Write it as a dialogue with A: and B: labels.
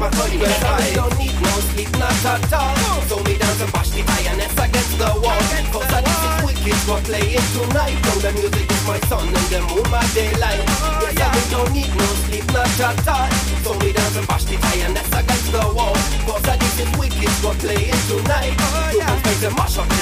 A: my body gets high. Don't need no sleep, not at all. So me down to bash the lioness against the wall. Cause I this is wicked, we're playing tonight. Now the music is my sun and the moon my daylight. Yes, I don't need no sleep, not at all. So me down to bash the lioness against the wall. Cause I this is wicked, we're playing tonight. You can face the mash up